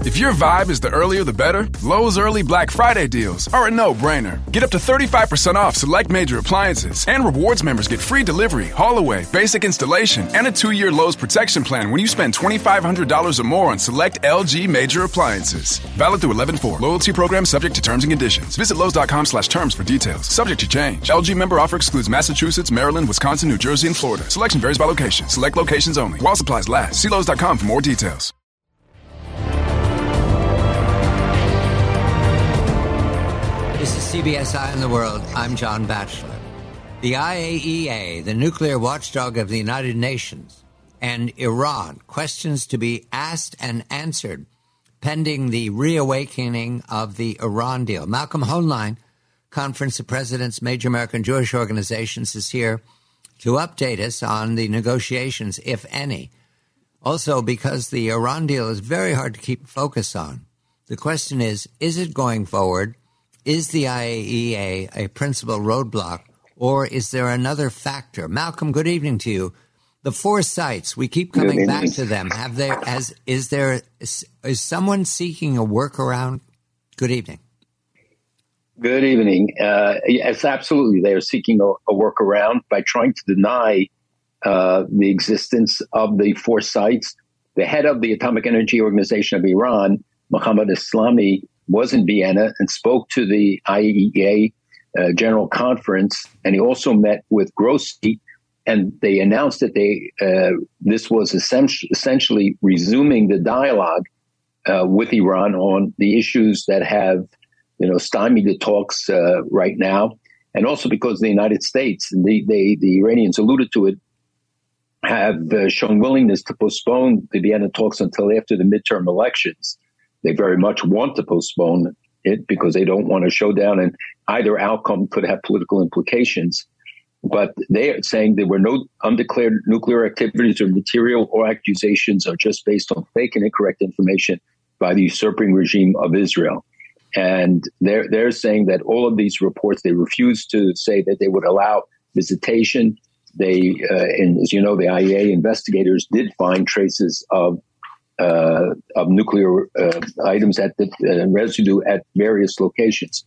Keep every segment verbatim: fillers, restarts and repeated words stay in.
If your vibe is the earlier the better, Lowe's early Black Friday deals are a no-brainer. Get up to thirty-five percent off select major appliances, and rewards members get free delivery, haul-away, basic installation, and a two-year Lowe's protection plan when you spend twenty-five hundred dollars or more on select L G major appliances. Valid through eleven four. Loyalty program subject to terms and conditions. Visit Lowe's.com slash terms for details. Subject to change. L G member offer excludes Massachusetts, Maryland, Wisconsin, New Jersey, and Florida. Selection varies by location. Select locations only. While supplies last. See Lowe's dot com for more details. This is C B S Eye on the World. I'm John Batchelor. The I A E A, the nuclear watchdog of the United Nations, and Iran, questions to be asked and answered pending the reawakening of the Iran deal. Malcolm Hoenlein, Conference of Presidents, Major American Jewish Organizations, is here to update us on the negotiations, if any. Also, because the Iran deal is very hard to keep focus on, the question is, is it going forward? Is the I A E A a principal roadblock, or is there another factor? Malcolm, good evening to you. The four sites, we keep coming back to them. Have there, as is there, is, is someone seeking a workaround? Good evening. Good evening. Uh, yes, absolutely. They are seeking a, a workaround by trying to deny uh, the existence of the four sites. The head of the Atomic Energy Organization of Iran, Mohammad Islami, was in Vienna and spoke to the I A E A uh, General Conference, and he also met with Grossi, and they announced that they uh, this was essentially, essentially resuming the dialogue uh, with Iran on the issues that have, you know, stymied the talks uh, right now, and also because the United States, and the, they, the Iranians alluded to it, have uh, shown willingness to postpone the Vienna talks until after the midterm elections. They very much want to postpone it because they don't want a showdown, and either outcome could have political implications. But they are saying there were no undeclared nuclear activities or material or accusations are just based on fake and incorrect information by the usurping regime of Israel. And they're, they're saying that all of these reports, they refuse to say that they would allow visitation. They, uh, and as you know, the I A E A investigators did find traces of Uh, of nuclear uh, items at the uh, residue at various locations.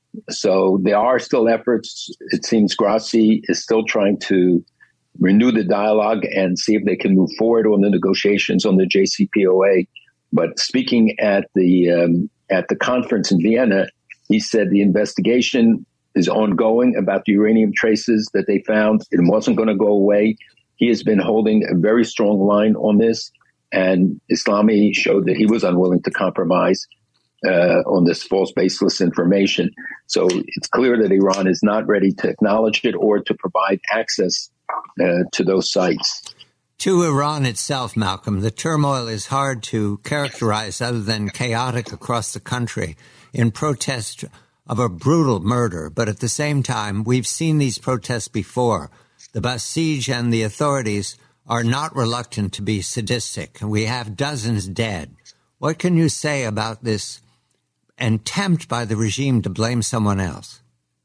So there are still efforts. It seems Grossi is still trying to renew the dialogue and see if they can move forward on the negotiations on the J C P O A. But speaking at the um, at the conference in Vienna, he said the investigation is ongoing about the uranium traces that they found. It wasn't going to go away. He has been holding a very strong line on this. And Islami showed that he was unwilling to compromise uh, on this false, baseless information. So it's clear that Iran is not ready to acknowledge it or to provide access uh, to those sites. To Iran itself, Malcolm, the turmoil is hard to characterize other than chaotic across the country in protest of a brutal murder. But at the same time, we've seen these protests before. The Basij and the authorities are not reluctant to be sadistic. We have dozens dead. What can you say about this attempt by the regime to blame someone else?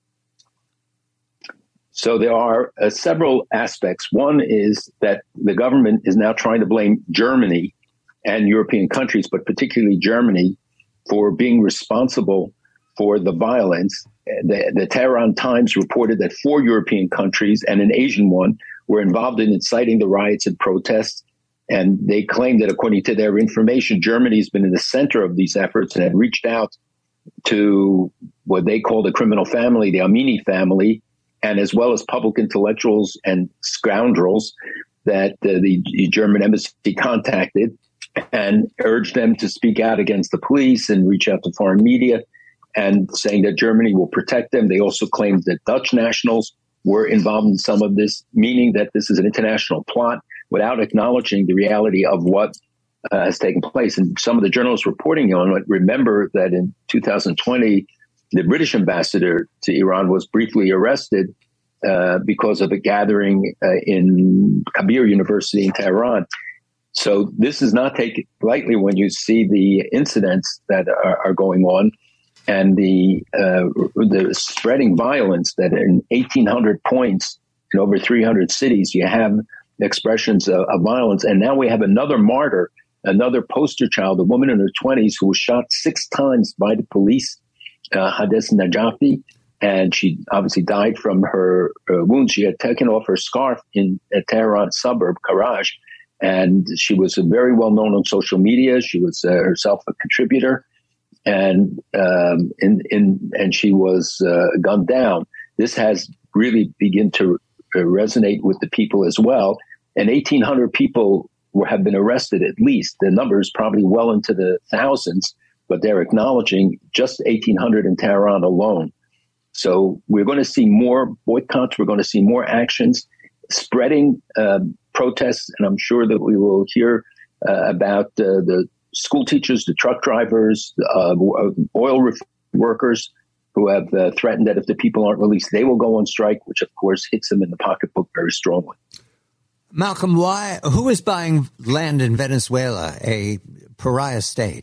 So there are uh, several aspects. One is that the government is now trying to blame Germany and European countries, but particularly Germany, for being responsible for the violence. The, the Tehran Times reported that four European countries and an Asian one were involved in inciting the riots and protests. And they claim that, according to their information, Germany has been in the center of these efforts and had reached out to what they call the criminal family, the Amini family, and as well as public intellectuals and scoundrels that uh, the German embassy contacted and urged them to speak out against the police and reach out to foreign media, and saying that Germany will protect them. They also claimed that Dutch nationals were involved in some of this, meaning that this is an international plot, without acknowledging the reality of what uh, has taken place. And some of the journalists reporting on it remember that in two thousand twenty, the British ambassador to Iran was briefly arrested uh, because of a gathering uh, in Kabir University in Tehran. So this is not taken lightly when you see the incidents that are, are going on. And the uh, the spreading violence that in eighteen hundred points in over three hundred cities, you have expressions of, of violence. And now we have another martyr, another poster child, a woman in her twenties who was shot six times by the police, uh, Hades Najafi, and she obviously died from her uh, wounds. She had taken off her scarf in a Tehran suburb, Karaj, and she was uh, very well known on social media. She was uh, herself a contributor, and um, in, in, and she was uh, gunned down. This has really begun to uh, resonate with the people as well. And eighteen hundred people were, have been arrested at least. The number is probably well into the thousands, but they're acknowledging just eighteen hundred in Tehran alone. So we're going to see more boycotts. We're going to see more actions, spreading uh, protests. And I'm sure that we will hear uh, about uh, the school teachers, the truck drivers, uh, oil workers who have uh, threatened that if the people aren't released, they will go on strike, which, of course, hits them in the pocketbook very strongly. Malcolm, why? Who is buying land in Venezuela, a pariah state?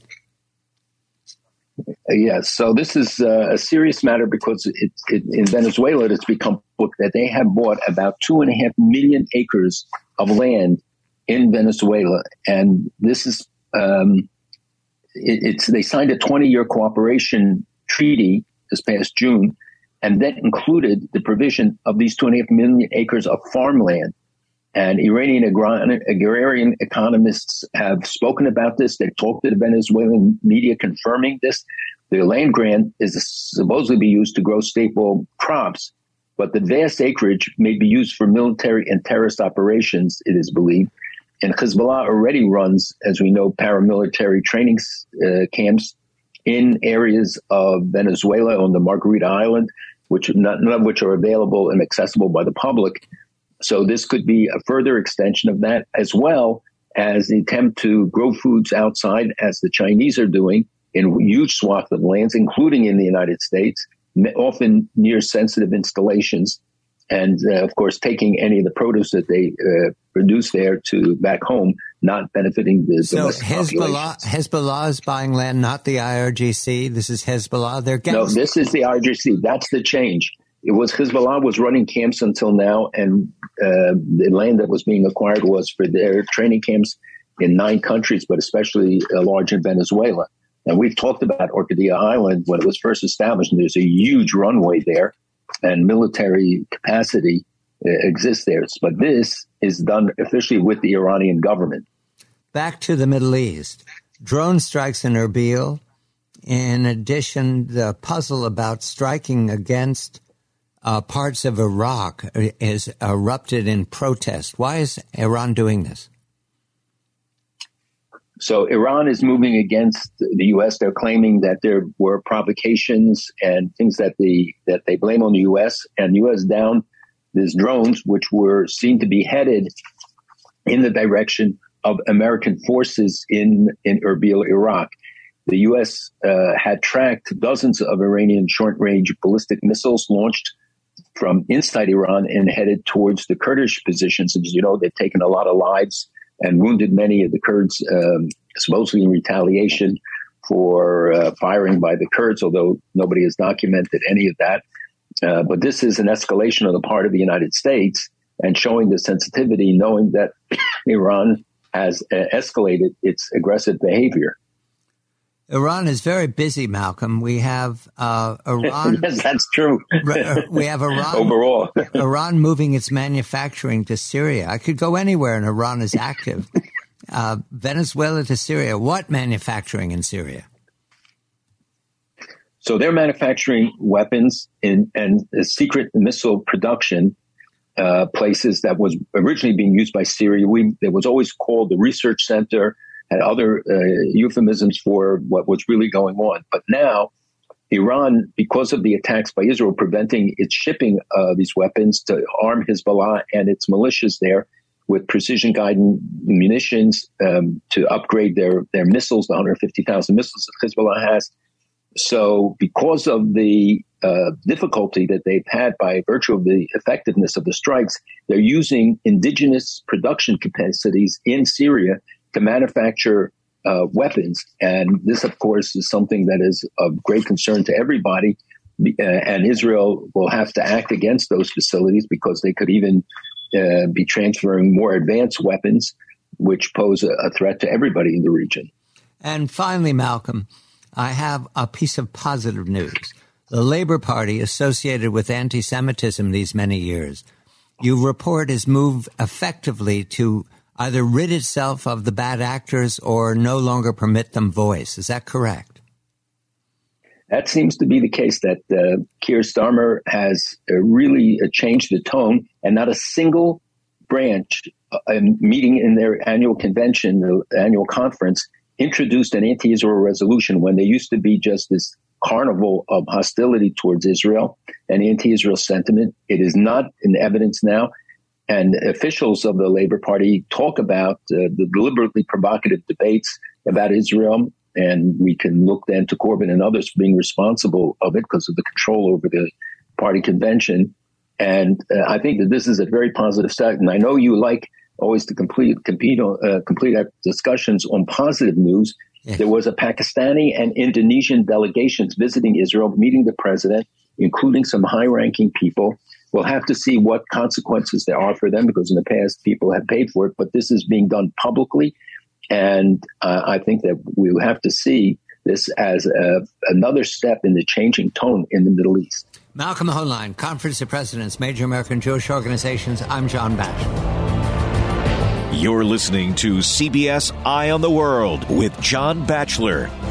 Yes, so this is uh, a serious matter because it, it, in Venezuela, it's become public that they have bought about two and a half million acres of land in Venezuela, and this is um, it, it's they signed a twenty-year cooperation treaty this past June, and that included the provision of these two and a half million acres of farmland. And Iranian agrarian economists have spoken about this. They've talked to the Venezuelan media confirming this. The land grant is supposedly be used to grow staple crops, but the vast acreage may be used for military and terrorist operations, it is believed. And Hezbollah already runs, as we know, paramilitary training uh, camps in areas of Venezuela on the Margarita Island, which none of which are available and accessible by the public. So this could be a further extension of that, as well as the attempt to grow foods outside, as the Chinese are doing in huge swaths of lands, including in the United States, often near sensitive installations. And, uh, of course, taking any of the produce that they uh, produce there to back home, not benefiting the so domestic Hezbollah, Hezbollah is buying land, not the I R G C. This is Hezbollah. They're getting... No, this is the I R G C. That's the change. It was Hezbollah was running camps until now, and uh, the land that was being acquired was for their training camps in nine countries, but especially uh, large in Venezuela. And we've talked about Orquídea Island when it was first established, and there's a huge runway there, and military capacity uh, exists there. But this is done officially with the Iranian government. Back to the Middle East. Drone strikes in Erbil. In addition, the puzzle about striking against Uh, parts of Iraq is erupted in protest. Why is Iran doing this? So Iran is moving against the U S. They're claiming that there were provocations and things that the that they blame on the U S. And the U S down these drones, which were seen to be headed in the direction of American forces in, in Erbil, Iraq. The U S uh, had tracked dozens of Iranian short-range ballistic missiles launched from inside Iran and headed towards the Kurdish positions. As you know, they've taken a lot of lives and wounded many of the Kurds, um, supposedly in retaliation for uh, firing by the Kurds, although nobody has documented any of that. Uh, but this is an escalation on the part of the United States and showing the sensitivity, knowing that Iran has uh, escalated its aggressive behavior. Iran is very busy, Malcolm. We have uh, Iran. Yes, that's true. We have Iran overall. Iran moving its manufacturing to Syria. I could go anywhere, and Iran is active. Uh, Venezuela to Syria. What manufacturing in Syria? So they're manufacturing weapons in, and secret missile production uh, places that was originally being used by Syria. We it was always called the research center. And other uh, euphemisms for what was really going on. But now, Iran, because of the attacks by Israel, preventing its shipping uh, these weapons to arm Hezbollah and its militias there with precision-guided munitions um, to upgrade their, their missiles, the one hundred fifty thousand missiles that Hezbollah has. So because of the uh, difficulty that they've had by virtue of the effectiveness of the strikes, they're using indigenous production capacities in Syria to manufacture uh, weapons. And this, of course, is something that is of great concern to everybody. Uh, and Israel will have to act against those facilities because they could even uh, be transferring more advanced weapons. which pose a, a threat to everybody in the region. And finally, Malcolm, I have a piece of positive news. The Labour Party, associated with anti-Semitism these many years, you report has moved effectively to either rid itself of the bad actors or no longer permit them voice. Is that correct? That seems to be the case, that uh, Keir Starmer has uh, really uh, changed the tone, and not a single branch uh, meeting in their annual convention, the annual conference, introduced an anti-Israel resolution when there used to be just this carnival of hostility towards Israel and anti-Israel sentiment. It is not in evidence now. And officials of the Labour Party talk about uh, the deliberately provocative debates about Israel. And we can look then to Corbyn and others being responsible of it because of the control over the party convention. And uh, I think that this is a very positive start. And I know you like always to complete compete, uh, complete our discussions on positive news. Yeah. There was a Pakistani and Indonesian delegations visiting Israel, meeting the president, including some high-ranking people. We'll have to see what consequences there are for them, because in the past people have paid for it. But this is being done publicly. And uh, I think that we will have to see this as a, another step in the changing tone in the Middle East. Malcolm Hoenlein, Conference of Presidents, Major American Jewish Organizations. I'm John Batchelor. You're listening to C B S Eye on the World with John Batchelor.